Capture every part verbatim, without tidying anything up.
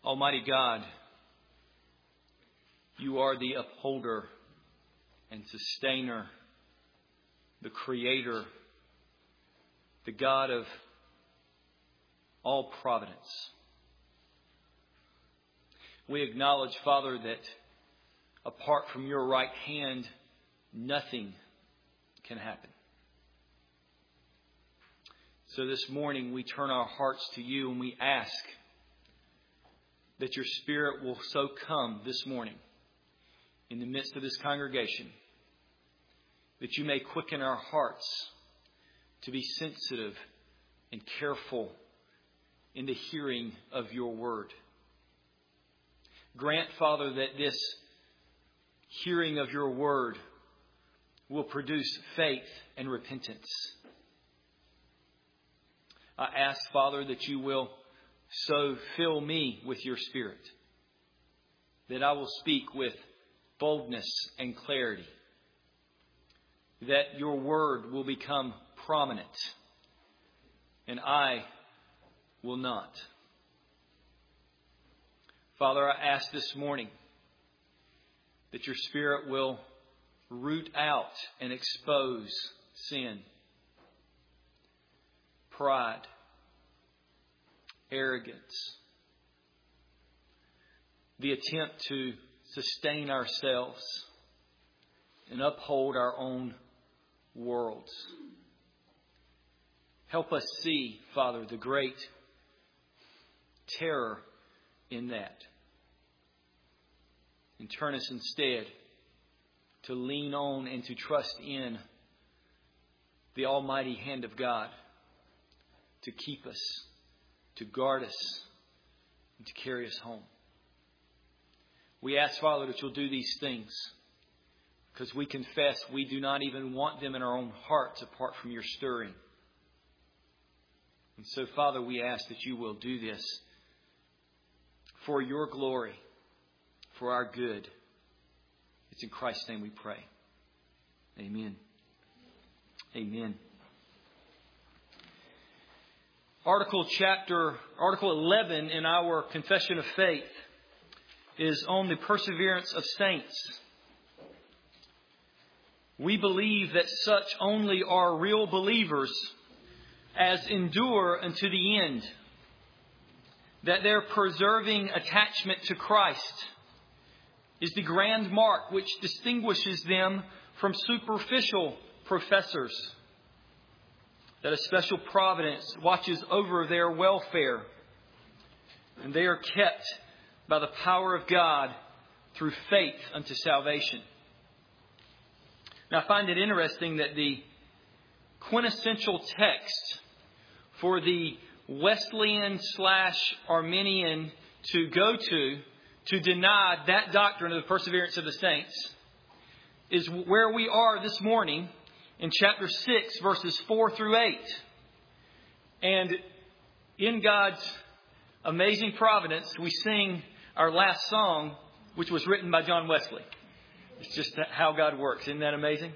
Almighty God, You are the upholder and sustainer, the creator, the God of all providence. We acknowledge, Father, that apart from Your right hand, nothing can happen. So this morning we turn our hearts to You and we ask that Your Spirit will so come this morning in the midst of this congregation, that You may quicken our hearts to be sensitive and careful in the hearing of Your word. Grant, Father, that this hearing of Your word will produce faith and repentance. I ask, Father, that You will so fill me with Your Spirit, that I will speak with boldness and clarity, that Your word will become prominent, and I will not. Father, I ask this morning that Your Spirit will root out and expose sin, pride, arrogance, the attempt to sustain ourselves and uphold our own worlds. Help us see, Father, the great terror in that, and turn us instead to lean on and to trust in the almighty hand of God to keep us, to guard us, and to carry us home. We ask, Father, that You'll do these things because we confess we do not even want them in our own hearts apart from Your stirring. And so, Father, we ask that You will do this for Your glory, for our good. It's in Christ's name we pray. Amen. Amen. Article chapter, Article eleven in our Confession of Faith is on the perseverance of saints. We believe that such only are real believers as endure unto the end, that their persevering attachment to Christ is the grand mark which distinguishes them from superficial professors, that a special providence watches over their welfare, and they are kept by the power of God through faith unto salvation. Now, I find it interesting that the quintessential text for the Wesleyan slash Arminian to go to, to deny that doctrine of the perseverance of the saints, is where we are this morning in chapter six, verses four through eight. And in God's amazing providence, we sing our last song, which was written by John Wesley. It's just how God works. Isn't that amazing?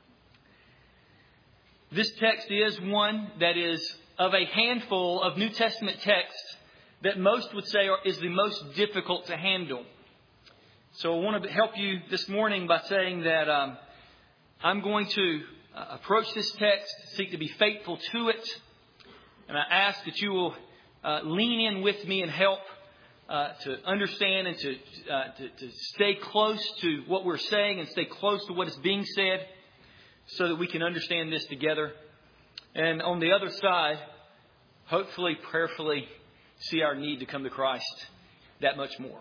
This text is one that is of a handful of New Testament texts that most would say is the most difficult to handle. So I want to help you this morning by saying that um, I'm going to uh, approach this text, seek to be faithful to it. And I ask that you will uh, lean in with me and help uh, to understand and to, uh, to, to stay close to what we're saying and stay close to what is being said so that we can understand this together. And on the other side, hopefully, prayerfully, see our need to come to Christ that much more.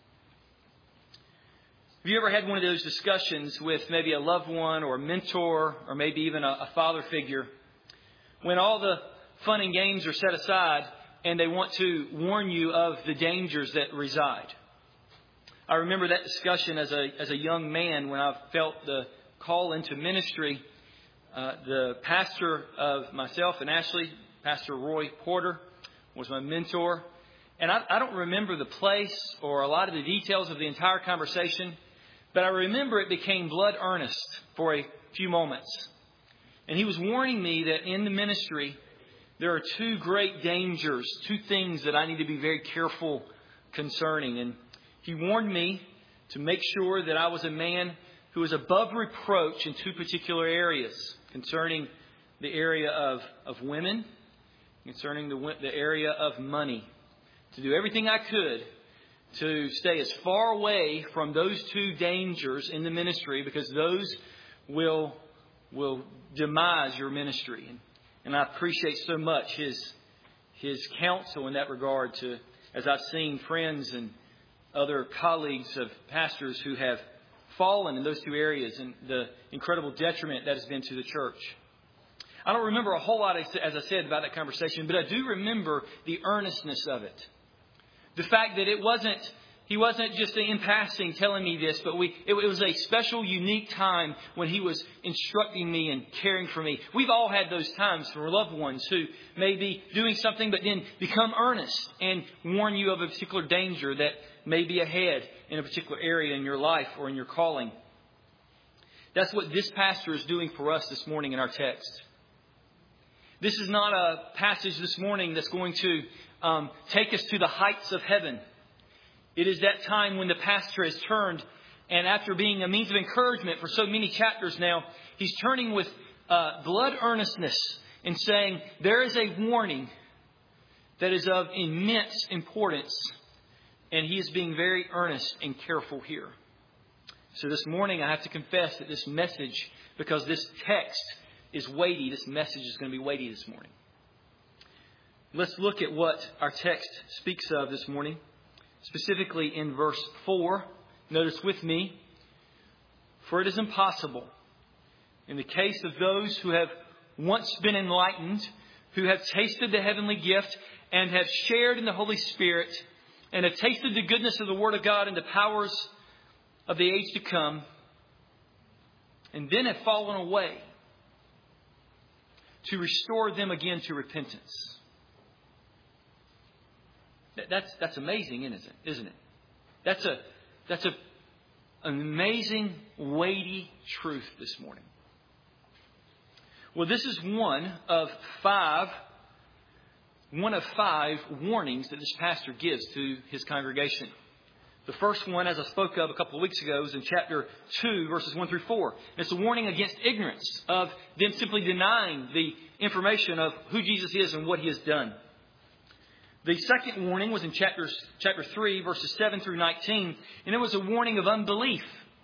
Have you ever had one of those discussions with maybe a loved one or a mentor or maybe even a, a father figure when all the fun and games are set aside and they want to warn you of the dangers that reside? I remember that discussion as a as a young man when I felt the call into ministry. Uh, the pastor of myself and Ashley, Pastor Roy Porter, was my mentor. And I, I don't remember the place or a lot of the details of the entire conversation, but I remember it became blood earnest for a few moments. And he was warning me that in the ministry, there are two great dangers, two things that I need to be very careful concerning. And he warned me to make sure that I was a man who was above reproach in two particular areas, concerning the area of, of women, concerning the, the area of money. To do everything I could to stay as far away from those two dangers in the ministry, because those will will demise your ministry. And, and I appreciate so much his his counsel in that regard, to as I've seen friends and other colleagues of pastors who have fallen in those two areas, and the incredible detriment that has been to the church. I don't remember a whole lot, as I said, about that conversation, but I do remember the earnestness of it. The fact that it wasn't, he wasn't just in passing telling me this, but we, it, it was a special, unique time when he was instructing me and caring for me. We've all had those times for loved ones who may be doing something, but then become earnest and warn you of a particular danger that may be ahead in a particular area in your life or in your calling. That's what this pastor is doing for us this morning in our text. This is not a passage this morning that's going to um, take us to the heights of heaven. It is that time when the pastor has turned, and after being a means of encouragement for so many chapters now, he's turning with uh, blood earnestness and saying there is a warning that is of immense importance, and he is being very earnest and careful here. So this morning I have to confess that this message, because this text is weighty, this message is going to be weighty this morning. Let's look at what our text speaks of this morning, specifically in verse four. Notice with me, for it is impossible in the case of those who have once been enlightened, who have tasted the heavenly gift and have shared in the Holy Spirit and have tasted the goodness of the Word of God and the powers of the age to come, and then have fallen away, to restore them again to repentance. That's that's amazing, isn't it? Isn't it? That's a that's a an amazing, weighty truth this morning. Well, this is one of five one of five warnings that this pastor gives to his congregation. The first one, as I spoke of a couple of weeks ago, is in chapter two, verses one through four. And it's a warning against ignorance, of them simply denying the information of who Jesus is and what he has done. The second warning was in chapters, chapter three, verses seven through nineteen, and it was a warning of unbelief.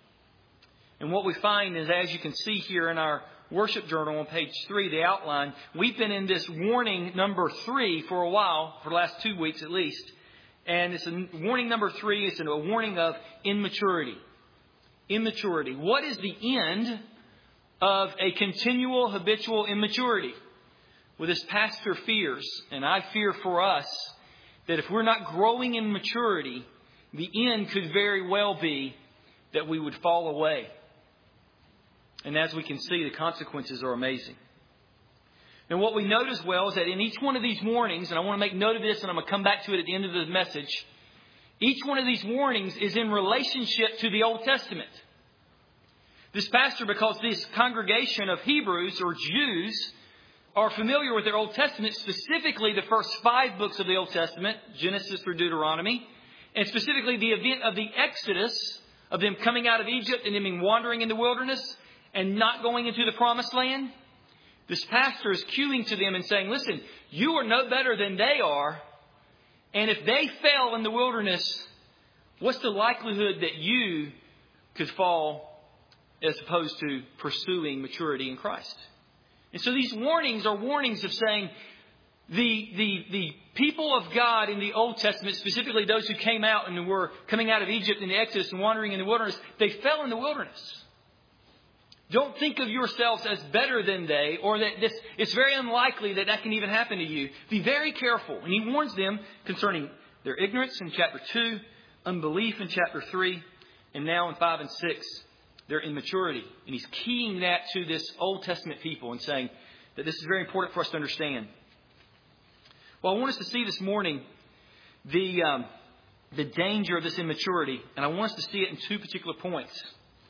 And what we find is, as you can see here in our worship journal on page three, the outline, we've been in this warning number three for a while, for the last two weeks at least. And it's a warning number three. It's a warning of immaturity. Immaturity. What is the end of a continual, habitual immaturity? Well, this pastor fears, and I fear for us, that if we're not growing in maturity, the end could very well be that we would fall away. And as we can see, the consequences are amazing. And what we note as well is that in each one of these warnings, and I want to make note of this, and I'm going to come back to it at the end of the message, each one of these warnings is in relationship to the Old Testament. This pastor, because this congregation of Hebrews or Jews are familiar with their Old Testament, specifically the first five books of the Old Testament, Genesis through Deuteronomy, and specifically the event of the Exodus, of them coming out of Egypt and them being wandering in the wilderness and not going into the Promised Land. This pastor is cueing to them and saying, listen, you are no better than they are. And if they fell in the wilderness, what's the likelihood that you could fall as opposed to pursuing maturity in Christ? And so these warnings are warnings of saying the, the, the people of God in the Old Testament, specifically those who came out and were coming out of Egypt in the Exodus and wandering in the wilderness, they fell in the wilderness. Don't think of yourselves as better than they, or that this, it's very unlikely that that can even happen to you. Be very careful. And he warns them concerning their ignorance in chapter two, unbelief in chapter three, and now in five and six, their immaturity. And he's keying that to this Old Testament people and saying that this is very important for us to understand. Well, I want us to see this morning the, um, the danger of this immaturity. And I want us to see it in two particular points.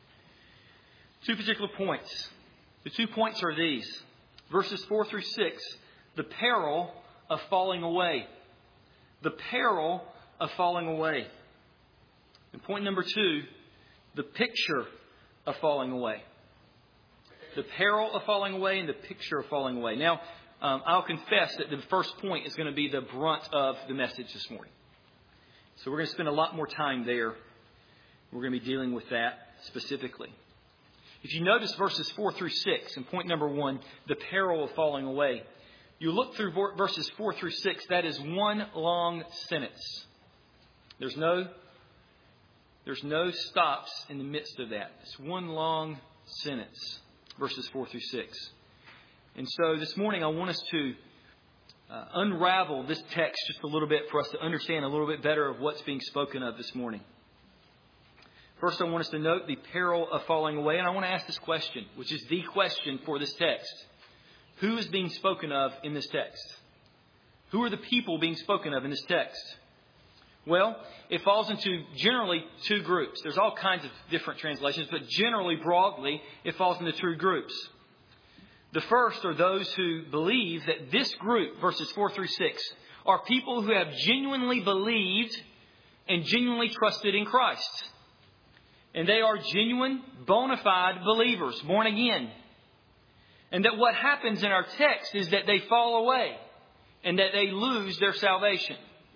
Two particular points. The two points are these. Verses four through six. The peril of falling away. The peril of falling away. And point number two, the picture of falling away. The peril of falling away and the picture of falling away. Now, um, I'll confess that the first point is going to be the brunt of the message this morning. So we're going to spend a lot more time there. We're going to be dealing with that specifically. If you notice verses four through six, and point number one, the peril of falling away. You look through verses four through six, that is one long sentence. There's no, there's no stops in the midst of that. It's one long sentence, verses four through six. And so this morning I want us to uh, unravel this text just a little bit for us to understand a little bit better of what's being spoken of this morning. First, I want us to note the peril of falling away. And I want to ask this question, which is the question for this text. Who is being spoken of in this text? Who are the people being spoken of in this text? Well, it falls into generally two groups. There's all kinds of different translations, but generally, broadly, it falls into two groups. The first are those who believe that this group, verses four through six, are people who have genuinely believed and genuinely trusted in Christ. And they are genuine, bona fide believers, born again. And that what happens in our text is that they fall away and that they lose their salvation.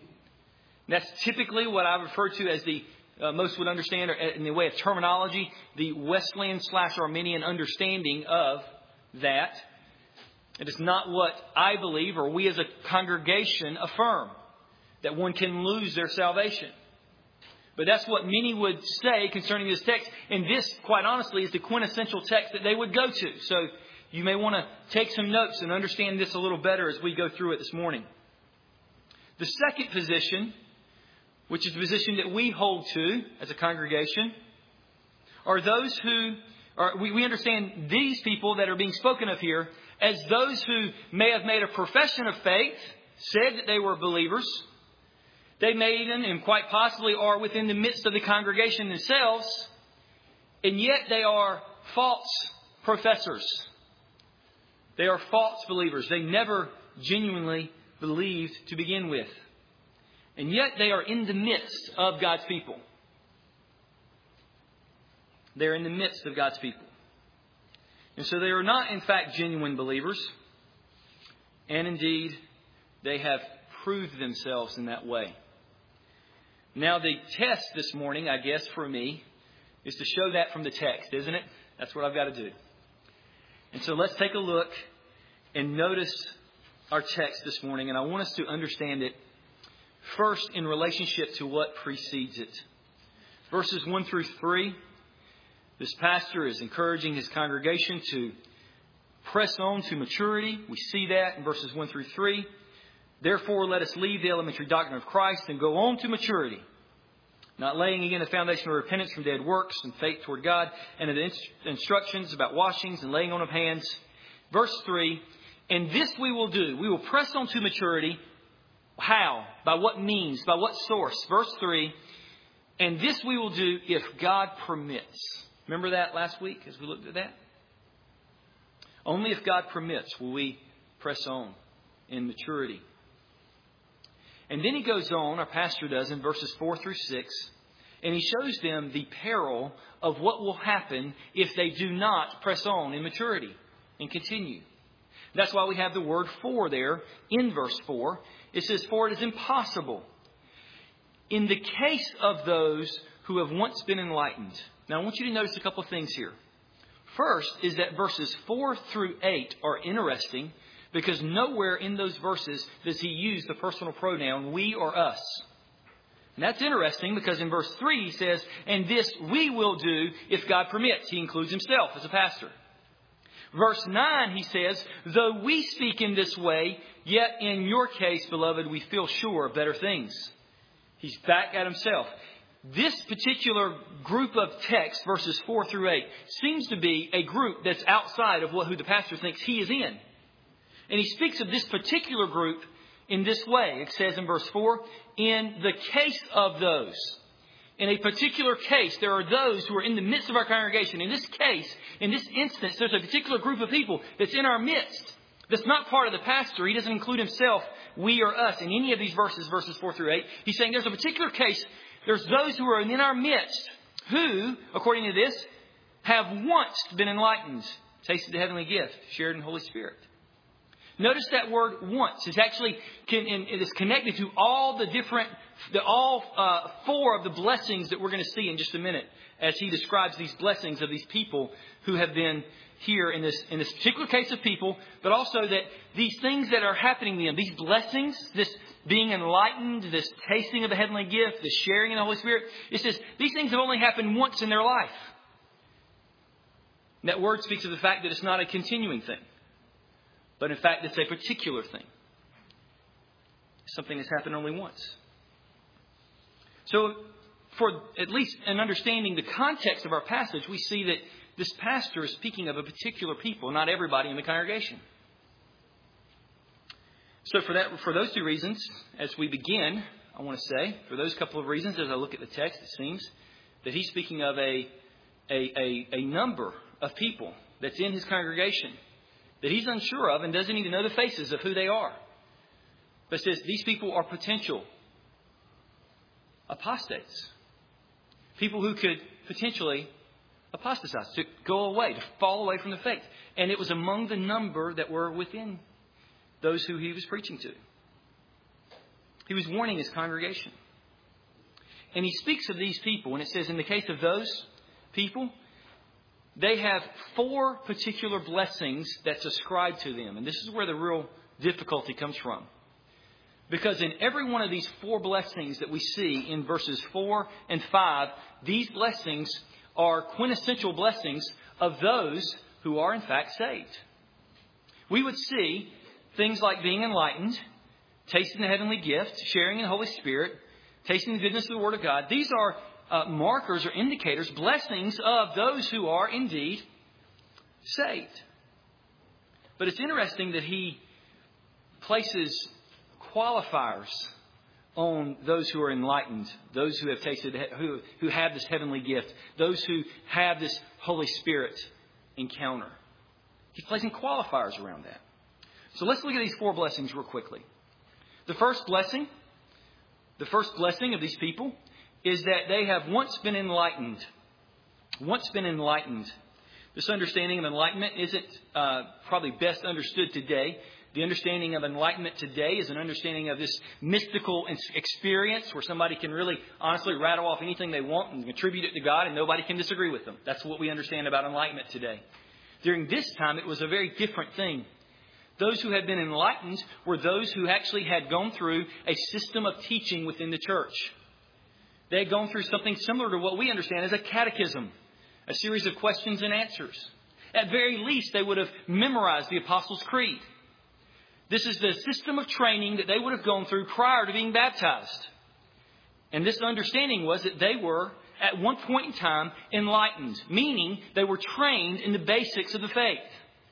That's typically what I refer to as the, uh, most would understand in the way of terminology, the Wesleyan slash Arminian understanding of that. It is not what I believe or we as a congregation affirm, that one can lose their salvation. But that's what many would say concerning this text. And this, quite honestly, is the quintessential text that they would go to. So you may want to take some notes and understand this a little better as we go through it this morning. The second position, which is the position that we hold to as a congregation, are those who are, we, we understand these people that are being spoken of here as those who may have made a profession of faith, said that they were believers. They may even and quite possibly are within the midst of the congregation themselves, and yet they are false professors. They are false believers. They never genuinely believed to begin with. And yet they are in the midst of God's people. They are in the midst of God's people. And so they are not, in fact, genuine believers. And indeed, they have proved themselves in that way. Now, the test this morning, I guess, for me, is to show that from the text, isn't it? That's what I've got to do. And so let's take a look and notice our text this morning. And I want us to understand it first in relationship to what precedes it. Verses one through three, this pastor is encouraging his congregation to press on to maturity. We see that in verses one through three. Therefore, let us leave the elementary doctrine of Christ and go on to maturity, not laying again the foundation of repentance from dead works and faith toward God, and of the instructions about washings and laying on of hands. Verse three, and this we will do. We will press on to maturity. How? By what means? By what source? Verse three, and this we will do if God permits. Remember that last week as we looked at that? Only if God permits will we press on in maturity. And then he goes on, our pastor does, in verses four through six, and he shows them the peril of what will happen if they do not press on in maturity and continue. That's why we have the word for there in verse four. It says, for it is impossible in the case of those who have once been enlightened. Now, I want you to notice a couple of things here. First is that verses four through eight are interesting, because nowhere in those verses does he use the personal pronoun we or us. And that's interesting because in verse three he says, and this we will do if God permits. He includes himself as a pastor. Verse nine he says, though we speak in this way, yet in your case, beloved, we feel sure of better things. He's back at himself. This particular group of texts, verses four through eight, seems to be a group that's outside of what who the pastor thinks he is in. And he speaks of this particular group in this way. It says in verse four, in the case of those. In a particular case, there are those who are in the midst of our congregation. In this case, in this instance, there's a particular group of people that's in our midst that's not part of the pastor. He doesn't include himself we or us in any of these verses, verses four through eight. He's saying there's a particular case. There's those who are in our midst who, according to this, have once been enlightened, tasted the heavenly gift, shared in the Holy Spirit. Notice that word once. It's actually, it is connected to all the different, the all uh, four of the blessings that we're going to see in just a minute as he describes these blessings of these people who have been here in this, in this particular case of people, but also that these things that are happening to them, these blessings, this being enlightened, this tasting of the heavenly gift, the sharing in the Holy Spirit, it says these things have only happened once in their life. And that word speaks of the fact that it's not a continuing thing. But in fact, it's a particular thing. Something that's happened only once. So, for at least in understanding the context of our passage, we see that this pastor is speaking of a particular people, not everybody in the congregation. So for that, for those two reasons, as we begin, I want to say, for those couple of reasons, as I look at the text, it seems that he's speaking of a, a, a, a number of people that's in his congregation that he's unsure of and doesn't even know the faces of who they are. But says these people are potential apostates. People who could potentially apostatize, to go away, to fall away from the faith. And it was among the number that were within those who he was preaching to. He was warning his congregation. And he speaks of these people, and it says in the case of those people, they have four particular blessings that's ascribed to them. And this is where the real difficulty comes from. Because in every one of these four blessings that we see in verses four and five, these blessings are quintessential blessings of those who are in fact saved. We would see things like being enlightened, tasting the heavenly gift, sharing in the Holy Spirit, tasting the goodness of the Word of God. These are Uh, markers or indicators, blessings of those who are indeed saved. But it's interesting that he places qualifiers on those who are enlightened, those who have tasted, who, who have this heavenly gift, those who have this Holy Spirit encounter. He's placing qualifiers around that. So let's look at these four blessings real quickly. The first blessing, the first blessing of these people is that they have once been enlightened. Once been enlightened. This understanding of enlightenment isn't uh, probably best understood today. The understanding of enlightenment today is an understanding of this mystical experience where somebody can really honestly rattle off anything they want and attribute it to God and nobody can disagree with them. That's what we understand about enlightenment today. During this time, it was a very different thing. Those who had been enlightened were those who actually had gone through a system of teaching within the church. They had gone through something similar to what we understand as a catechism, a series of questions and answers. At very least, they would have memorized the Apostles' Creed. This is the system of training that they would have gone through prior to being baptized. And this understanding was that they were, at one point in time, enlightened, meaning they were trained in the basics of the faith.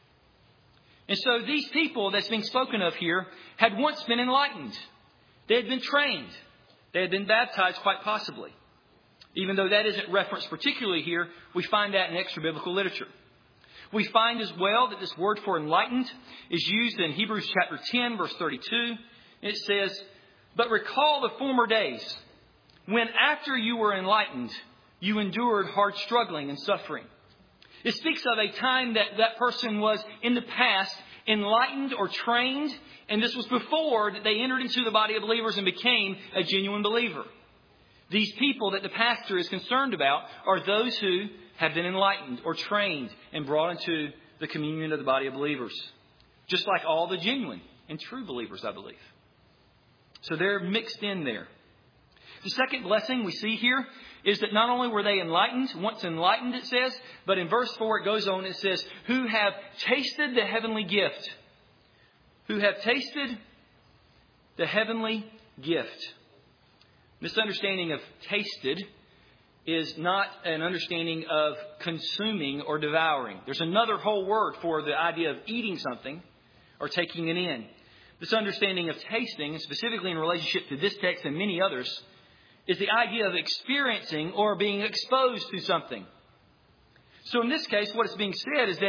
And so these people that's being spoken of here had once been enlightened. They had been trained. They had been baptized quite possibly. Even though that isn't referenced particularly here, we find that in extra-biblical literature. We find as well that this word for enlightened is used in Hebrews chapter ten, verse thirty-two. It says, "But recall the former days, when after you were enlightened, you endured hard struggling and suffering." It speaks of a time that that person was in the past enlightened or trained, and this was before that they entered into the body of believers and became a genuine believer. These people that the pastor is concerned about are those who have been enlightened or trained and brought into the communion of the body of believers. Just like all the genuine and true believers, I believe. So they're mixed in there. The second blessing we see here is that not only were they enlightened, once enlightened it says, but in verse four it goes on, it says, who have tasted the heavenly gift. Who have tasted the heavenly gift. This understanding of tasted is not an understanding of consuming or devouring. There's another whole word for the idea of eating something or taking it in. This understanding of tasting, and specifically in relationship to this text and many others, is the idea of experiencing or being exposed to something. So in this case, what is being said is that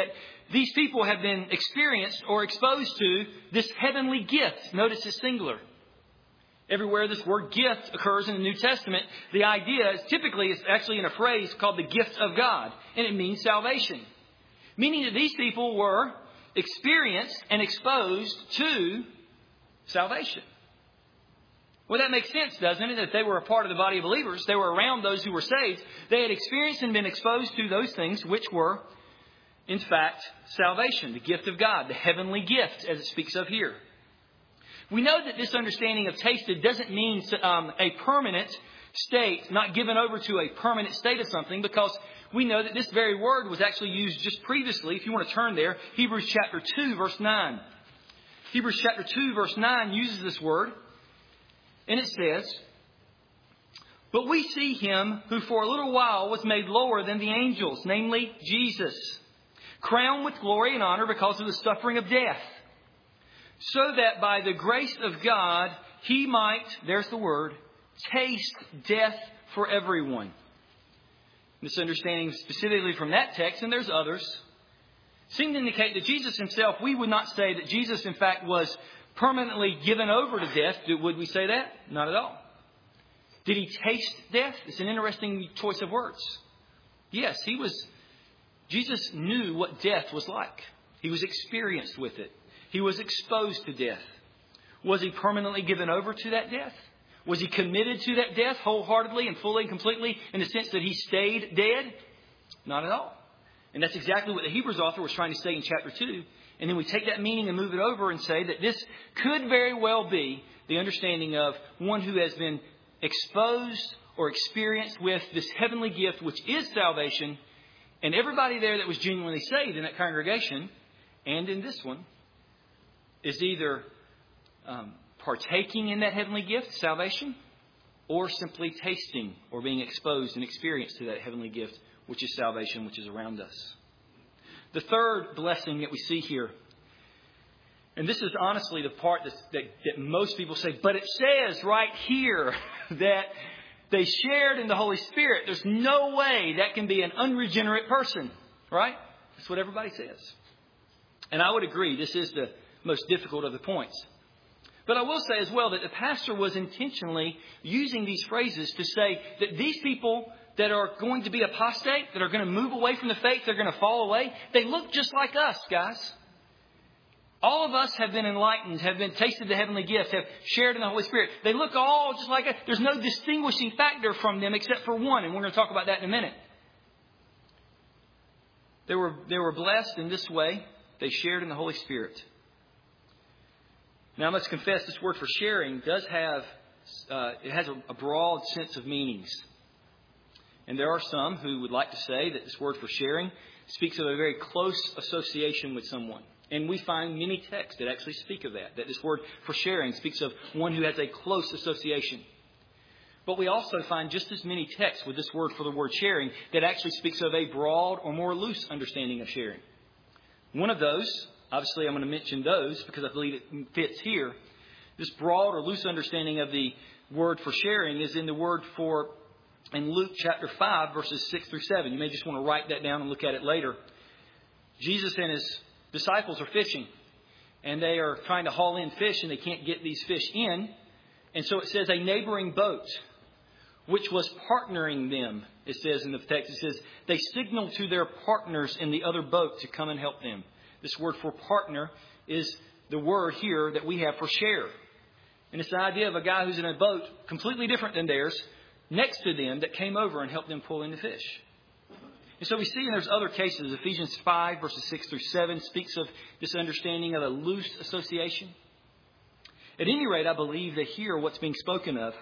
these people have been experienced or exposed to this heavenly gift. Notice it's singular. Everywhere this word gift occurs in the New Testament, the idea is typically it's actually in a phrase called the gift of God, and it means salvation. Meaning that these people were experienced and exposed to salvation. Well, that makes sense, doesn't it? That they were a part of the body of believers. They were around those who were saved. They had experienced and been exposed to those things which were, in fact, salvation, the gift of God, the heavenly gift, as it speaks of here. We know that this understanding of tasted doesn't mean um, a permanent state, not given over to a permanent state of something, because we know that this very word was actually used just previously. If you want to turn there, Hebrews chapter two, verse nine. Hebrews chapter two, verse nine uses this word. And it says, "But we see him who for a little while was made lower than the angels, namely Jesus, crowned with glory and honor because of the suffering of death, so that by the grace of God he might," there's the word, "taste death for everyone." This understanding specifically from that text, and there's others, seem to indicate that Jesus himself, we would not say that Jesus in fact was permanently given over to death. Would we say that? Not at all. Did he taste death? It's an interesting choice of words. Yes, he was. Jesus knew what death was like. He was experienced with it. He was exposed to death. Was he permanently given over to that death? Was he committed to that death wholeheartedly and fully and completely in the sense that he stayed dead? Not at all. And that's exactly what the Hebrews author was trying to say in chapter two. And then we take that meaning and move it over and say that this could very well be the understanding of one who has been exposed or experienced with this heavenly gift, which is salvation. And everybody there that was genuinely saved in that congregation and in this one is either um, partaking in that heavenly gift, salvation, or simply tasting or being exposed and experienced to that heavenly gift, which is salvation, which is around us. The third blessing that we see here, and this is honestly the part that, that, that most people say, but it says right here that they shared in the Holy Spirit. There's no way that can be an unregenerate person, right? That's what everybody says. And I would agree, this is the most difficult of the points. But I will say as well that the pastor was intentionally using these phrases to say that these people that are going to be apostate, that are going to move away from the faith, they're going to fall away, they look just like us, guys. All of us have been enlightened, have been tasted the heavenly gift, have shared in the Holy Spirit. They look all just like us. There's no distinguishing factor from them except for one, and we're going to talk about that in a minute. They were, they were blessed in this way. They shared in the Holy Spirit. Now, I must confess, this word for sharing does have, uh, it has a, a broad sense of meanings. And there are some who would like to say that this word for sharing speaks of a very close association with someone. And we find many texts that actually speak of that, that this word for sharing speaks of one who has a close association. But we also find just as many texts with this word for the word sharing that actually speaks of a broad or more loose understanding of sharing. One of those, obviously I'm going to mention those because I believe it fits here. This broad or loose understanding of the word for sharing is in the word for in Luke chapter five, verses six through seven. You may just want to write that down and look at it later. Jesus and his disciples are fishing, and they are trying to haul in fish, and they can't get these fish in. And so it says a neighboring boat, which was partnering them, it says in the text. It says they signaled to their partners in the other boat to come and help them. This word for partner is the word here that we have for share. And it's the idea of a guy who's in a boat completely different than theirs, next to them, that came over and helped them pull in the fish. And so we see, and there's other cases. Ephesians five, verses six through seven, speaks of this understanding of a loose association. At any rate, I believe that here what's being spoken of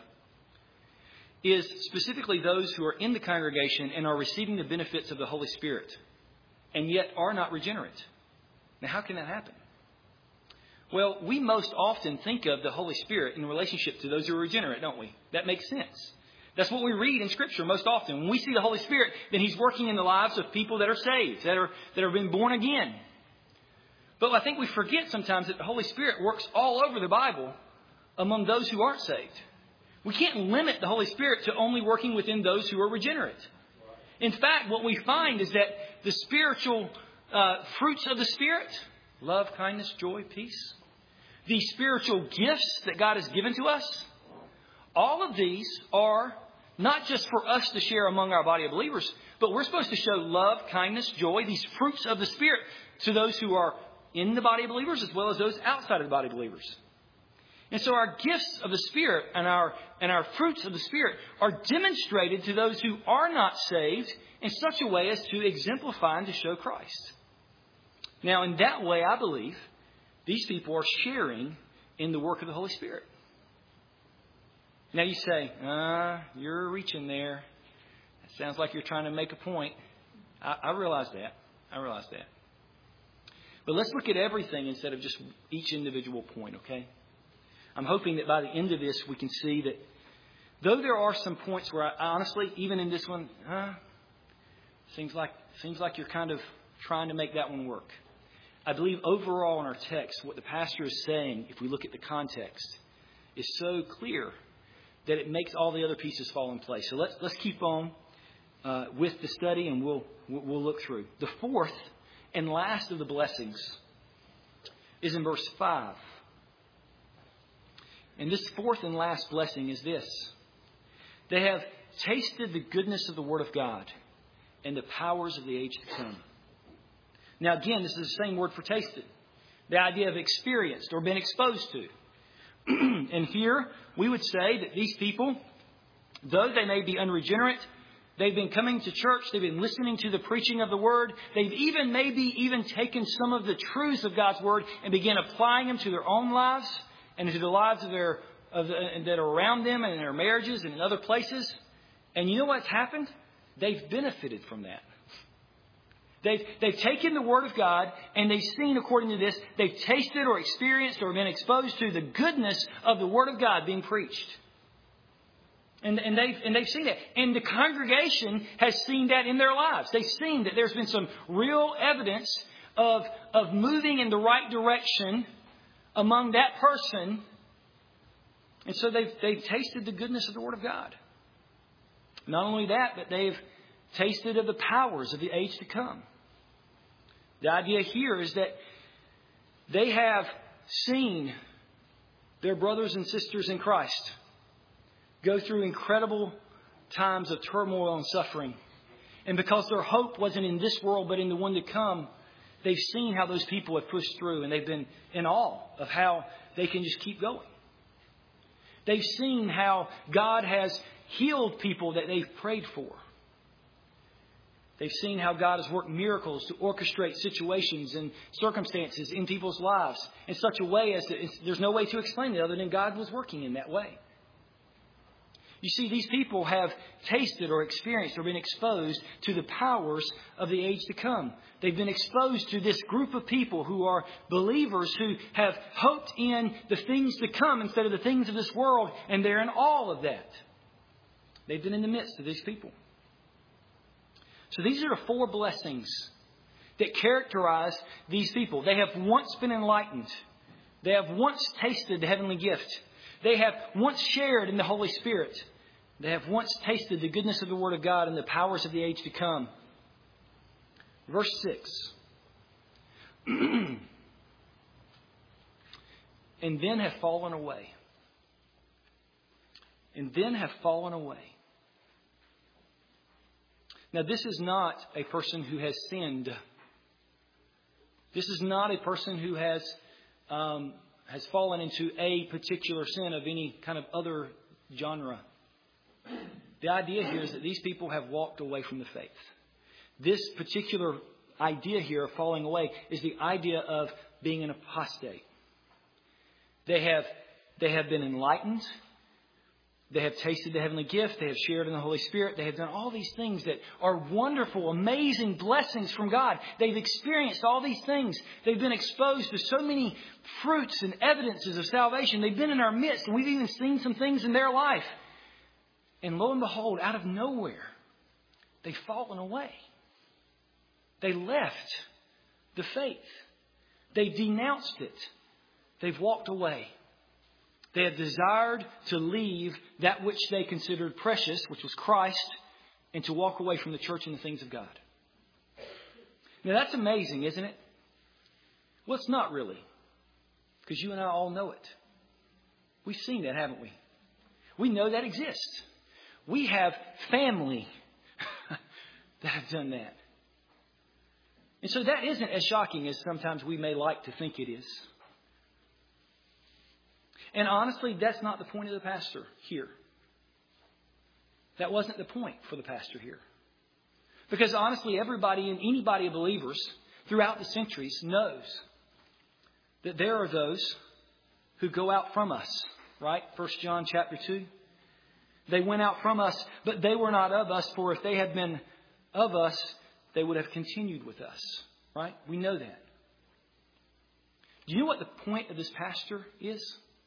is specifically those who are in the congregation and are receiving the benefits of the Holy Spirit, and yet are not regenerate. Now, how can that happen? Well, we most often think of the Holy Spirit in relationship to those who are regenerate, don't we? That makes sense. That's what we read in Scripture most often. When we see the Holy Spirit, then He's working in the lives of people that are saved, that are that have been born again. But I think we forget sometimes that the Holy Spirit works all over the Bible among those who aren't saved. We can't limit the Holy Spirit to only working within those who are regenerate. In fact, what we find is that the spiritual uh, fruits of the Spirit, love, kindness, joy, peace, the spiritual gifts that God has given to us, all of these are not just for us to share among our body of believers, but we're supposed to show love, kindness, joy, these fruits of the Spirit to those who are in the body of believers as well as those outside of the body of believers. And so our gifts of the Spirit and our and our fruits of the Spirit are demonstrated to those who are not saved in such a way as to exemplify and to show Christ. Now, in that way, I believe these people are sharing in the work of the Holy Spirit. Now you say, uh, you're reaching there. It sounds like you're trying to make a point. I, I realize that. I realize that. But let's look at everything instead of just each individual point, okay? I'm hoping that by the end of this, we can see that though there are some points where I honestly, even in this one, uh, seems like seems like you're kind of trying to make that one work. I believe overall in our text, what the pastor is saying, if we look at the context, is so clear that it makes all the other pieces fall in place. So let's let's keep on uh, with the study, and we'll we'll look through. The fourth and last of the blessings is in verse five. And this fourth and last blessing is this. They have tasted the goodness of the Word of God and the powers of the age to come. Now again, this is the same word for tasted. The idea of experienced or been exposed to. And here we would say that these people, though they may be unregenerate, they've been coming to church, they've been listening to the preaching of the Word, they've even maybe even taken some of the truths of God's Word and began applying them to their own lives and to the lives of their of the, that are around them and in their marriages and in other places. And you know what's happened? They've benefited from that. They've, they've taken the Word of God and they've seen, according to this, they've tasted or experienced or been exposed to the goodness of the Word of God being preached. And, and, they've, and they've seen it. And the congregation has seen that in their lives. They've seen that there's been some real evidence of, of moving in the right direction among that person. And so they've, they've tasted the goodness of the Word of God. Not only that, but they've tasted of the powers of the age to come. The idea here is that they have seen their brothers and sisters in Christ go through incredible times of turmoil and suffering. And because their hope wasn't in this world but in the one to come, they've seen how those people have pushed through, and they've been in awe of how they can just keep going. They've seen how God has healed people that they've prayed for. They've seen how God has worked miracles to orchestrate situations and circumstances in people's lives in such a way as to, there's no way to explain it other than God was working in that way. You see, these people have tasted or experienced or been exposed to the powers of the age to come. They've been exposed to this group of people who are believers who have hoped in the things to come instead of the things of this world, and they're in awe of that. They've been in the midst of these people. So these are the four blessings that characterize these people. They have once been enlightened. They have once tasted the heavenly gift. They have once shared in the Holy Spirit. They have once tasted the goodness of the Word of God and the powers of the age to come. Verse six. And then have fallen away. And then have fallen away. Now, this is not a person who has sinned. This is not a person who has um, has fallen into a particular sin of any kind of other genre. The idea here is that these people have walked away from the faith. This particular idea here of falling away is the idea of being an apostate. They have, they have been enlightened. They have tasted the heavenly gift. They have shared in the Holy Spirit. They have done all these things that are wonderful, amazing blessings from God. They've experienced all these things. They've been exposed to so many fruits and evidences of salvation. They've been in our midst, and we've even seen some things in their life. And lo and behold, out of nowhere, they've fallen away. They left the faith. They denounced it. They've walked away. They have desired to leave that which they considered precious, which was Christ, and to walk away from the church and the things of God. Now that's amazing, isn't it? Well, it's not really. Because you and I all know it. We've seen that, haven't we? We know that exists. We have family that have done that. And so that isn't as shocking as sometimes we may like to think it is. And honestly, that's not the point of the pastor here. That wasn't the point for the pastor here. Because honestly, everybody and anybody of believers throughout the centuries knows that there are those who go out from us, right? First John chapter two. They went out from us, but they were not of us, for if they had been of us, they would have continued with us, right? We know that. Do you know what the point of this pastor is?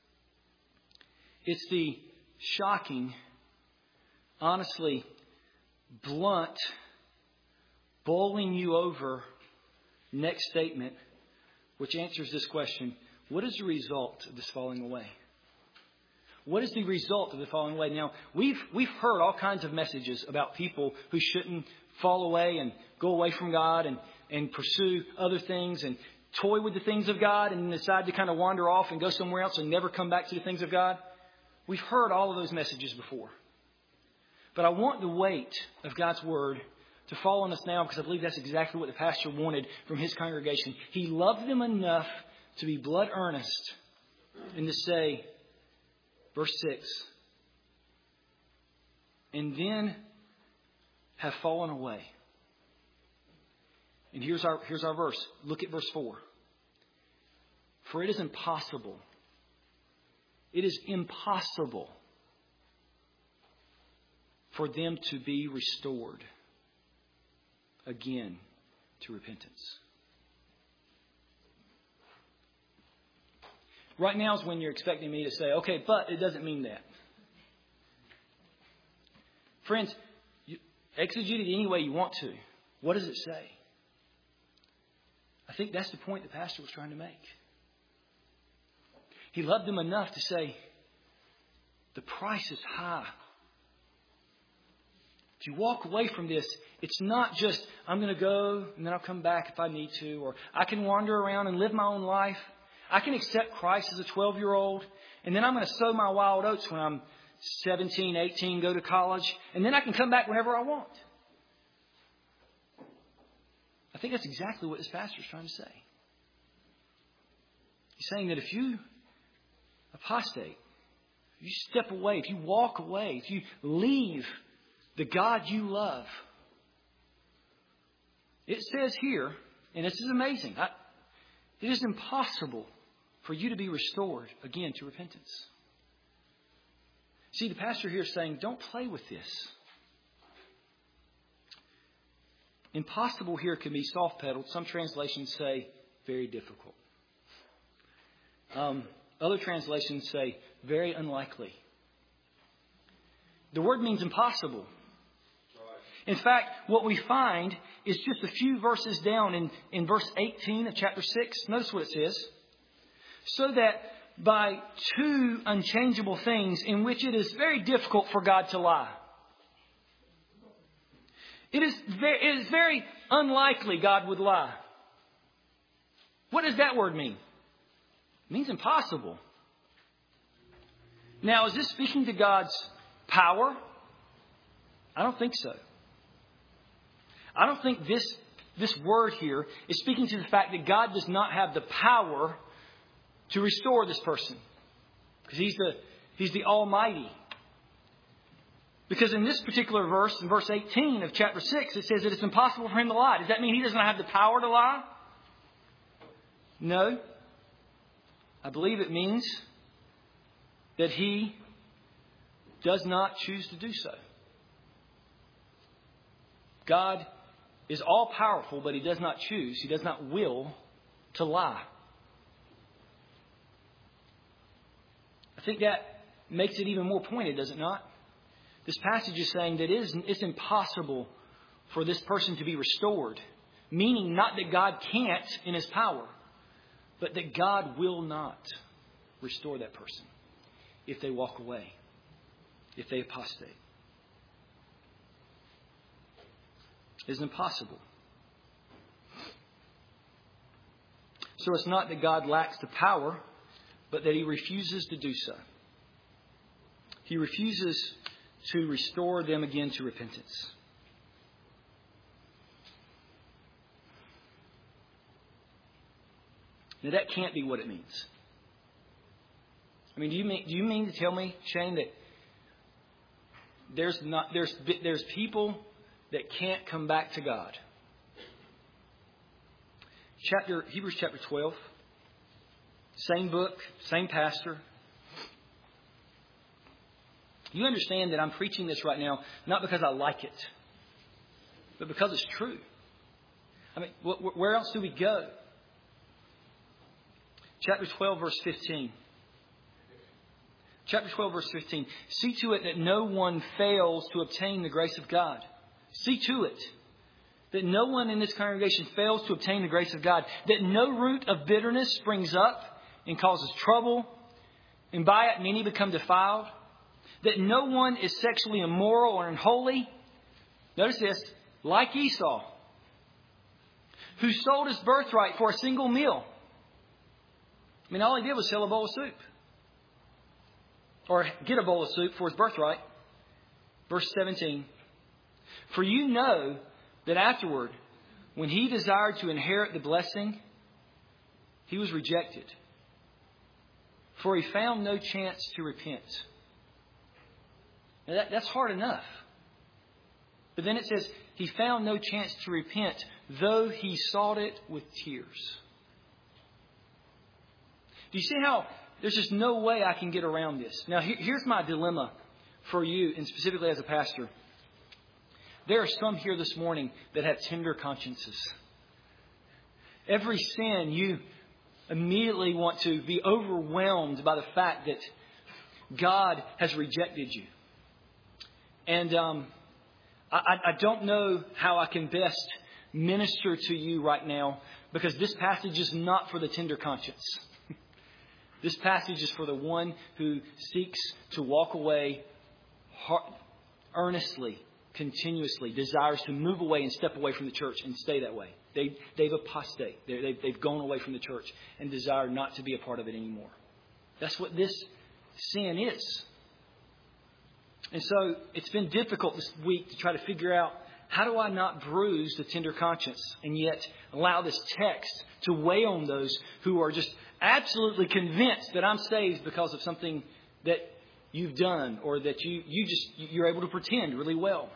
It's the shocking, honestly, blunt, bowling you over next statement, which answers this question. What is the result of this falling away? What is the result of the falling away? Now, we've we've heard all kinds of messages about people who shouldn't fall away and go away from God and, and pursue other things and toy with the things of God and decide to kind of wander off and go somewhere else and never come back to the things of God. We've heard all of those messages before. But I want the weight of God's Word to fall on us now, because I believe that's exactly what the pastor wanted from his congregation. He loved them enough to be blood earnest and to say, verse six, and then have fallen away. And here's our, here's our verse. Look at verse four. For it is impossible. It is impossible for them to be restored again to repentance. Right now is when you're expecting me to say, okay, but it doesn't mean that. Friends, you exegete it any way you want to. What does it say? I think that's the point the pastor was trying to make. He loved them enough to say, the price is high. If you walk away from this, it's not just, I'm going to go and then I'll come back if I need to, or I can wander around and live my own life. I can accept Christ as a twelve-year-old, and then I'm going to sow my wild oats when I'm seventeen, eighteen, go to college, and then I can come back whenever I want. I think that's exactly what this pastor is trying to say. He's saying that if you apostate, if you step away, if you walk away, if you leave the God you love, it says here, and this is amazing, I, it is impossible for you to be restored again to repentance. See, the pastor here is saying, don't play with this. Impossible here can be soft-pedaled. Some translations say very difficult. Um, other translations say very unlikely. The word means impossible. In fact, what we find is just a few verses down in, in verse eighteen of chapter six. Notice what it says. So that by two unchangeable things in which it is very difficult for God to lie. It is very, it is very unlikely God would lie. What does that word mean? It means impossible. Now, is this speaking to God's power? I don't think so. I don't think this, this word here is speaking to the fact that God does not have the power to restore this person. Because He's the, He's the Almighty. Because in this particular verse, in verse eighteen of chapter six, it says that it's impossible for Him to lie. Does that mean He does not have the power to lie? No. I believe it means that He does not choose to do so. God is all powerful, but He does not choose, He does not will to lie. I think that makes it even more pointed, does it not? This passage is saying that it is, it's impossible for this person to be restored. Meaning not that God can't in His power, but that God will not restore that person if they walk away, if they apostate. It is impossible. So it's not that God lacks the power, but that He refuses to do so. He refuses to restore them again to repentance. Now that can't be what it means. I mean, do you mean do you mean to tell me, Shane, that there's not there's there's people that can't come back to God? Chapter Hebrews chapter twelve. Same book, same pastor. You understand that I'm preaching this right now not because I like it, but because it's true. I mean, wh- where else do we go? Chapter twelve, verse fifteen. Chapter twelve, verse fifteen. See to it that no one fails to obtain the grace of God. See to it that no one in this congregation fails to obtain the grace of God. That no root of bitterness springs up and causes trouble, and by it many become defiled. That no one is sexually immoral or unholy. Notice this, like Esau, who sold his birthright for a single meal. I mean, all he did was sell a bowl of soup. Or get a bowl of soup for his birthright. Verse seventeen. For you know that afterward, when he desired to inherit the blessing, he was rejected. For he found no chance to repent. Now that, that's hard enough. But then it says, he found no chance to repent, though he sought it with tears. Do you see how there's just no way I can get around this? Now, here, here's my dilemma for you, and specifically as a pastor. There are some here this morning that have tender consciences. Every sin, you immediately want to be overwhelmed by the fact that God has rejected you. And um, I, I don't know how I can best minister to you right now, because this passage is not for the tender conscience. This passage is for the one who seeks to walk away earnestly, continuously, desires to move away and step away from the church and stay that way. They, they've apostate. They've, they've gone away from the church and desire not to be a part of it anymore. That's what this sin is. And so it's been difficult this week to try to figure out, how do I not bruise the tender conscience and yet allow this text to weigh on those who are just absolutely convinced that I'm saved because of something that you've done, or that you, you just, you're able to pretend really well.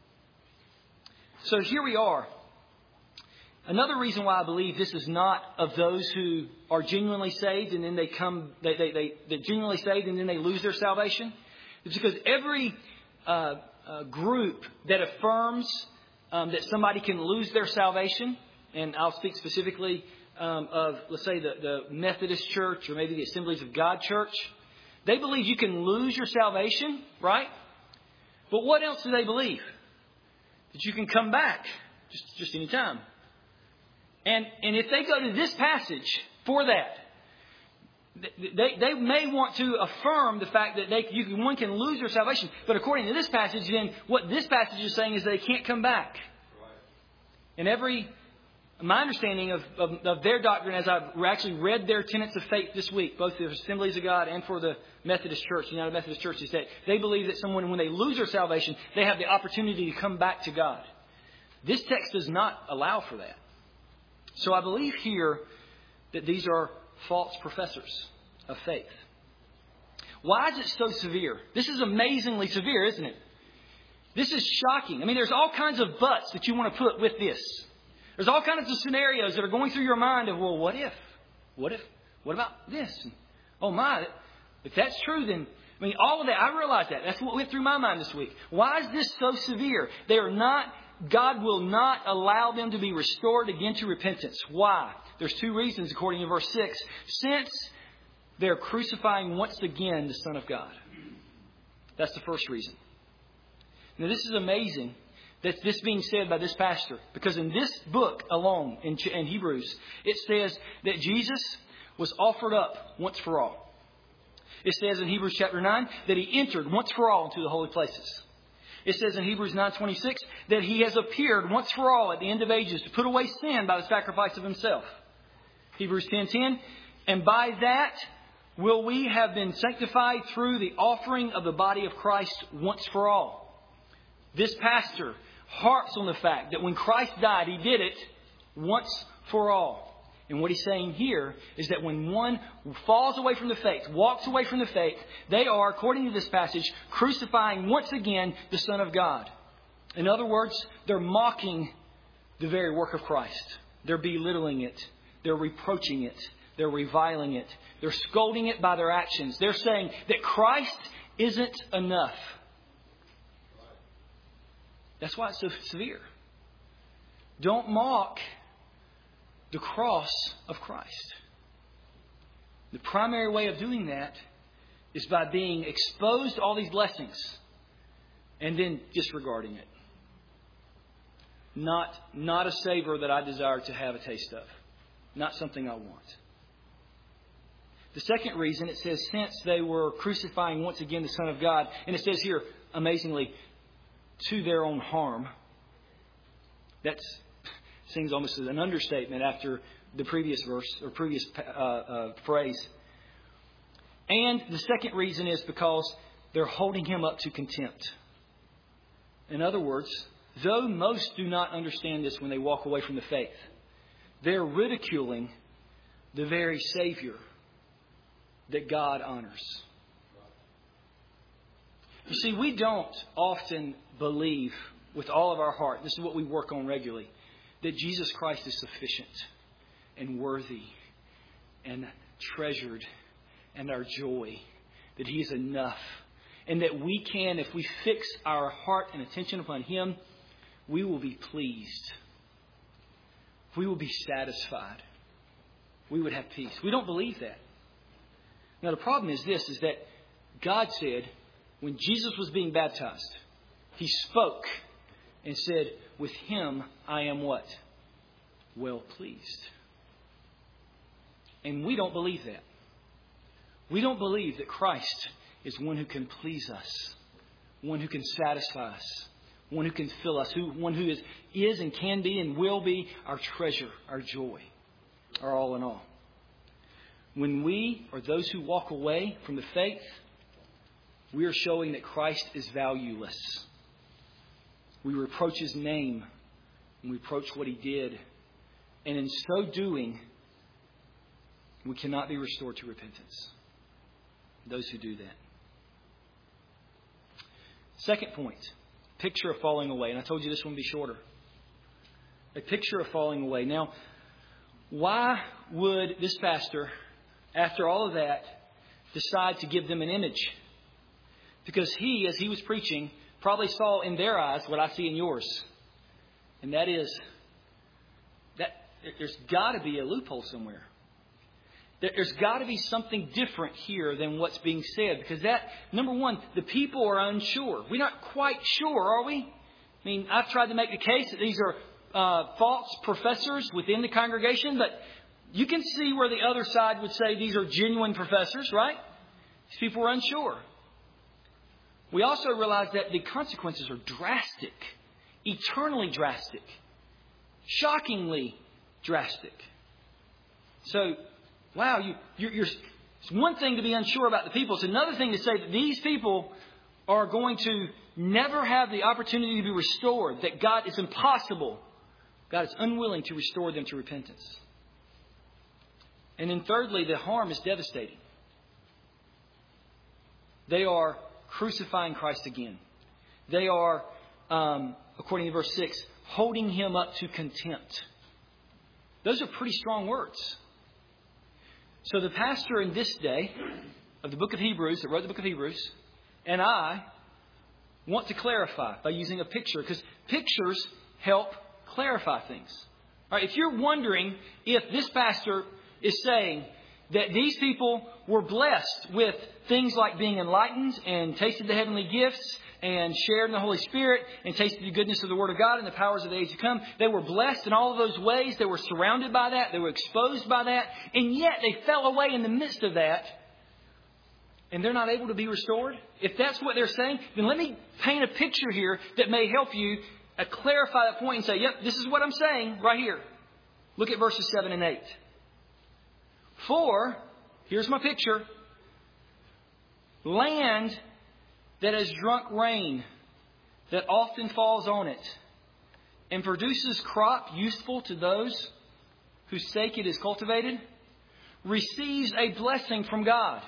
So here we are. Another reason why I believe this is not of those who are genuinely saved and then they come, they, they, they, they're genuinely saved and then they lose their salvation. It's because every uh, uh, group that affirms um, that somebody can lose their salvation, and I'll speak specifically um, of, let's say, the, the Methodist Church or maybe the Assemblies of God Church, they believe you can lose your salvation, right? But what else do they believe? That you can come back just, just any time. And, and if they go to this passage for that, They, they may want to affirm the fact that they, you, one can lose their salvation. But according to this passage, then what this passage is saying is they can't come back. Right. And every, my understanding of, of, of their doctrine, as I've actually read their tenets of faith this week, both the Assemblies of God and for the Methodist Church, the United Methodist Church, is that they believe that someone, when they lose their salvation, they have the opportunity to come back to God. This text does not allow for that. So I believe here that these are false professors of faith. Why is it so severe? This is amazingly severe, isn't it? This is shocking. I mean, there's all kinds of buts that you want to put with this. There's all kinds of scenarios that are going through your mind of, well, what if? What if? What about this? And, oh my, if that's true, then, I mean, all of that, I realize that. That's what went through my mind this week. Why is this so severe? They are not, God will not allow them to be restored again to repentance. Why? There's two reasons according to verse six. Since they're crucifying once again the Son of God. That's the first reason. Now this is amazing that this being said by this pastor. Because in this book alone, in, in Hebrews, it says that Jesus was offered up once for all. It says in Hebrews chapter nine that he entered once for all into the holy places. It says in Hebrews nine twenty-six that he has appeared once for all at the end of ages to put away sin by the sacrifice of himself. Hebrews ten ten. And by that will we have been sanctified through the offering of the body of Christ once for all. This pastor harps on the fact that when Christ died, He did it once for all. And what he's saying here is that when one falls away from the faith, walks away from the faith, they are, according to this passage, crucifying once again the Son of God. In other words, they're mocking the very work of Christ. They're belittling it. They're reproaching it. They're reviling it. They're scolding it by their actions. They're saying that Christ isn't enough. That's why it's so severe. Don't mock the cross of Christ. The primary way of doing that is by being exposed to all these blessings and then disregarding it. Not, not a savor that I desire to have a taste of. Not something I want. The second reason, it says, since they were crucifying once again the Son of God, and it says here, amazingly, to their own harm. That seems almost as an understatement after the previous verse or previous uh, uh, phrase. And the second reason is because they're holding Him up to contempt. In other words, though most do not understand this when they walk away from the faith, they're ridiculing the very Savior that God honors. You see, we don't often believe with all of our heart, this is what we work on regularly, that Jesus Christ is sufficient and worthy and treasured and our joy, that He is enough. And that we can, if we fix our heart and attention upon Him, we will be pleased. We will be satisfied. We would have peace. We don't believe that. Now the problem is this, is that God said, when Jesus was being baptized, He spoke and said, with Him I am what? Well pleased. And we don't believe that. We don't believe that Christ is one who can please us, one who can satisfy us, one who can fill us, who one who is, is and can be and will be our treasure, our joy, our all in all. When we, or those who walk away from the faith, we are showing that Christ is valueless. We reproach His name and we reproach what He did. And in so doing, we cannot be restored to repentance. Those who do that. Second point, picture of falling away. And I told you this one would be shorter. A picture of falling away. Now, why would this pastor, after all of that, decide to give them an image? Because he, as he was preaching, probably saw in their eyes what I see in yours. And that is, that there's got to be a loophole somewhere. There's got to be something different here than what's being said. Because that, number one, the people are unsure. We're not quite sure, are we? I mean, I've tried to make the case that these are uh, false professors within the congregation. But you can see where the other side would say these are genuine professors, right? These people are unsure. We also realize that the consequences are drastic, eternally drastic, shockingly drastic. So, wow, you, you're, you're, it's one thing to be unsure about the people. It's another thing to say that these people are going to never have the opportunity to be restored, that God is impossible. God is unwilling to restore them to repentance. And then thirdly, the harm is devastating. They are crucifying Christ again. They are, um, according to verse six, holding Him up to contempt. Those are pretty strong words. So the pastor in this day of the book of Hebrews, that wrote the book of Hebrews, and I want to clarify by using a picture, because pictures help clarify things. All right, if you're wondering if this pastor is saying that these people were blessed with things like being enlightened and tasted the heavenly gifts and shared in the Holy Spirit and tasted the goodness of the Word of God and the powers of the age to come. They were blessed in all of those ways. They were surrounded by that. They were exposed by that. And yet they fell away in the midst of that. And they're not able to be restored. If that's what they're saying, then let me paint a picture here that may help you uh, clarify that point and say, yep, this is what I'm saying right here. Look at verses seven and eight. For, here's my picture, land that has drunk rain that often falls on it and produces crop useful to those whose sake it is cultivated, receives a blessing from God.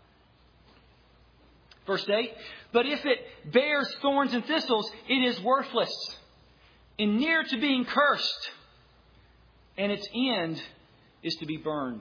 Verse eight, but if it bears thorns and thistles, it is worthless and near to being cursed, and its end is to be burned.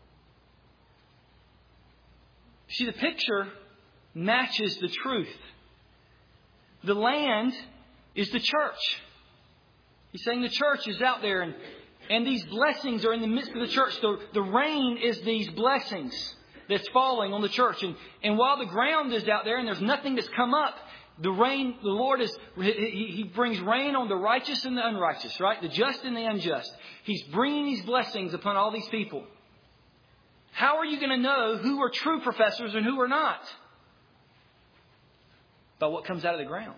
See, the picture matches the truth. The land is the church. He's saying the church is out there, and, and these blessings are in the midst of the church. The, the rain is these blessings that's falling on the church. And, and while the ground is out there and there's nothing that's come up, the rain, the Lord is, he, he brings rain on the righteous and the unrighteous, right? The just and the unjust. He's bringing these blessings upon all these people. How are you going to know who are true professors and who are not? By what comes out of the ground.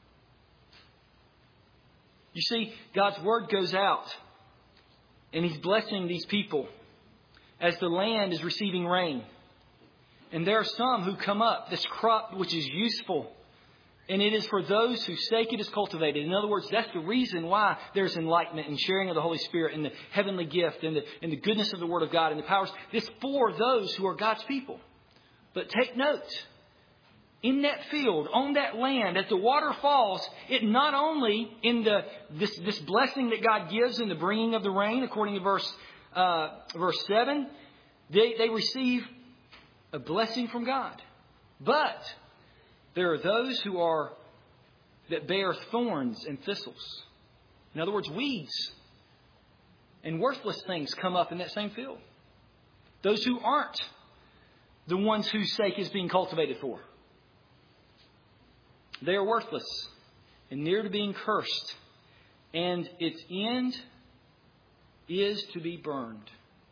You see, God's word goes out and He's blessing these people as the land is receiving rain. And there are some who come up, this crop which is useful. And it is for those whose sake it is cultivated. In other words, that's the reason why there's enlightenment and sharing of the Holy Spirit and the heavenly gift and the, and the goodness of the Word of God and the powers. It's for those who are God's people. But take note, in that field, on that land, as the water falls, it not only in the this, this blessing that God gives in the bringing of the rain, according to verse uh, verse seven, they, they receive a blessing from God. But there are those who are that bear thorns and thistles. In other words, weeds and worthless things come up in that same field. Those who aren't the ones whose sake is being cultivated for. They are worthless and near to being cursed, and its end is to be burned.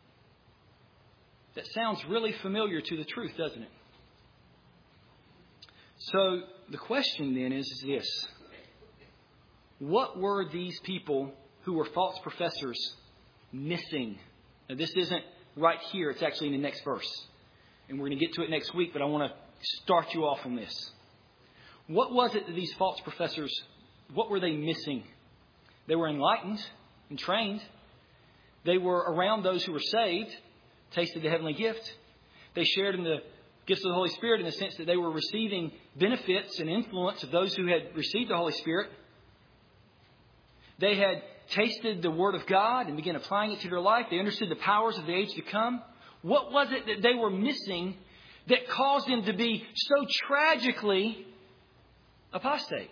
That sounds really familiar to the truth, doesn't it? So the question then is, is this. What were these people who were false professors missing? Now, this isn't right here. It's actually in the next verse. And we're going to get to it next week, but I want to start you off on this. What was it that these false professors, what were they missing? They were enlightened and trained. They were around those who were saved, tasted the heavenly gift. They shared in the gifts of the Holy Spirit in the sense that they were receiving benefits and influence of those who had received the Holy Spirit. They had tasted the Word of God and began applying it to their life. They understood the powers of the age to come. What was it that they were missing that caused them to be so tragically apostate?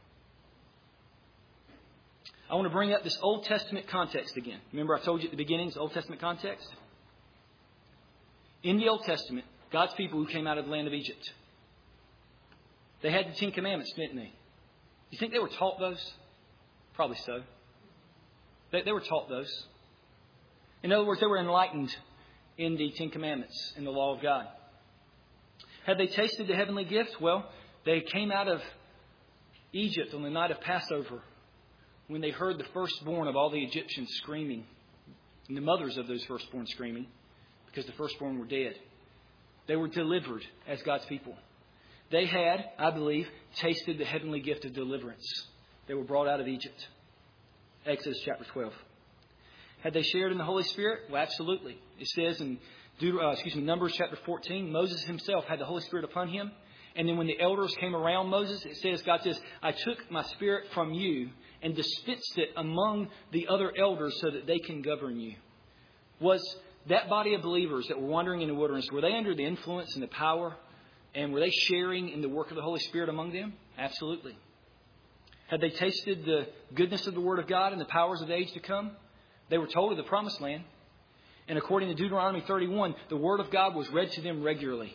I want to bring up this Old Testament context again. Remember I told you at the beginning, it's Old Testament context? In the Old Testament, God's people who came out of the land of Egypt, they had the Ten Commandments, didn't they? You think they were taught those? Probably so. They, they were taught those. In other words, they were enlightened in the Ten Commandments, in the law of God. Had they tasted the heavenly gift? Well, they came out of Egypt on the night of Passover when they heard the firstborn of all the Egyptians screaming, and the mothers of those firstborn screaming, because the firstborn were dead. They were delivered as God's people. They had, I believe, tasted the heavenly gift of deliverance. They were brought out of Egypt. Exodus chapter twelve. Had they shared in the Holy Spirit? Well, absolutely. It says in Deut- uh, excuse me, Numbers chapter fourteen, Moses himself had the Holy Spirit upon him. And then when the elders came around Moses, it says, God says, I took my Spirit from you and dispensed it among the other elders so that they can govern you. Was that body of believers that were wandering in the wilderness, were they under the influence and the power? And were they sharing in the work of the Holy Spirit among them? Absolutely. Had they tasted the goodness of the Word of God and the powers of the age to come? They were told of the promised land. And according to Deuteronomy thirty-one, the Word of God was read to them regularly.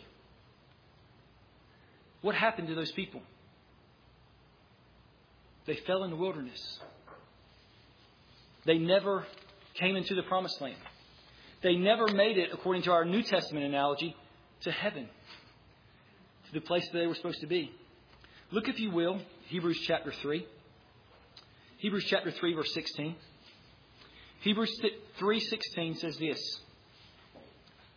What happened to those people? They fell in the wilderness. They never came into the promised land. They never made it, according to our New Testament analogy, to heaven, to the place that they were supposed to be. Look, if you will, Hebrews chapter three. Hebrews chapter three, verse sixteen. Hebrews three sixteen says this.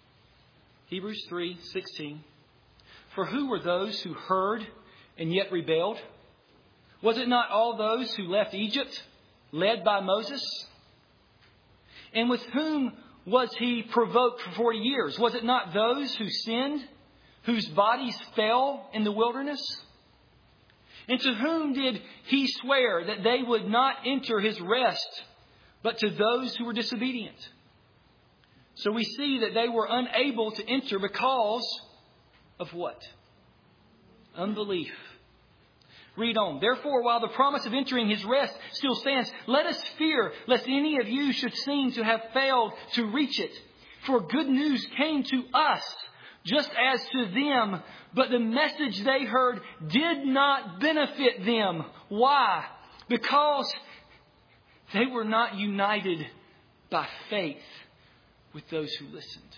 Hebrews three sixteen. For who were those who heard and yet rebelled? Was it not all those who left Egypt, led by Moses? And with whom was he provoked for forty years? Was it not those who sinned, whose bodies fell in the wilderness? And to whom did he swear that they would not enter his rest, but to those who were disobedient? So we see that they were unable to enter because of what? Unbelief. Read on. Therefore, while the promise of entering his rest still stands, let us fear lest any of you should seem to have failed to reach it. For good news came to us, just as to them, but the message they heard did not benefit them. Why? Because they were not united by faith with those who listened.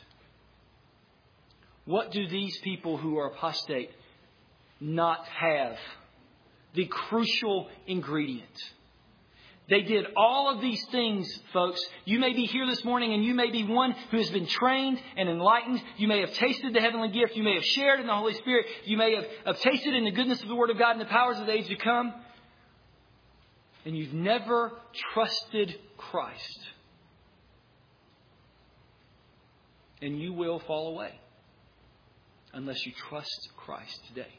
What do these people who are apostate not have? The crucial ingredient. They did all of these things, folks. You may be here this morning and you may be one who has been trained and enlightened. You may have tasted the heavenly gift. You may have shared in the Holy Spirit. You may have, have tasted in the goodness of the Word of God and the powers of the age to come. And you've never trusted Christ. And you will fall away unless you trust Christ today.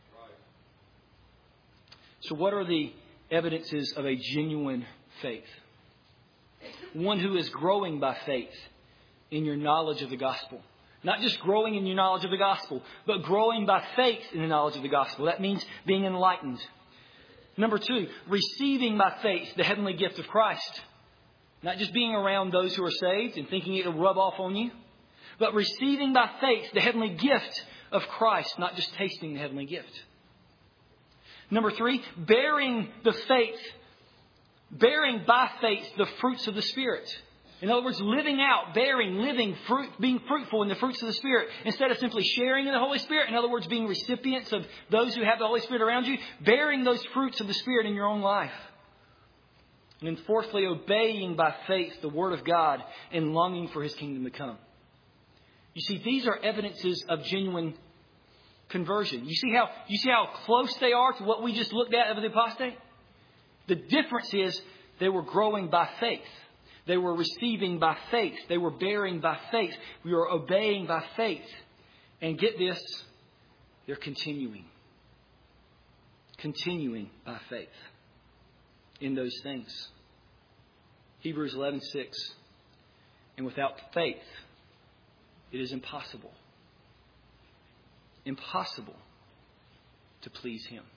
So what are the evidences of a genuine faith? One who is growing by faith in your knowledge of the gospel. Not just growing in your knowledge of the gospel, but growing by faith in the knowledge of the gospel. That means being enlightened. Number two, receiving by faith the heavenly gift of Christ. Not just being around those who are saved and thinking it will rub off on you, but receiving by faith the heavenly gift of Christ, not just tasting the heavenly gift. Number three, bearing the faith, bearing by faith the fruits of the Spirit. In other words, living out, bearing, living, fruit, being fruitful in the fruits of the Spirit. Instead of simply sharing in the Holy Spirit, in other words, being recipients of those who have the Holy Spirit around you, bearing those fruits of the Spirit in your own life. And then fourthly, obeying by faith the Word of God and longing for His kingdom to come. You see, these are evidences of genuine conversion. You see how you see how close they are to what we just looked at of the apostate? The difference is they were growing by faith. They were receiving by faith. They were bearing by faith. We were obeying by faith. And get this, they're continuing. Continuing by faith in those things. Hebrews eleven six. And without faith, it is impossible. Impossible to please Him.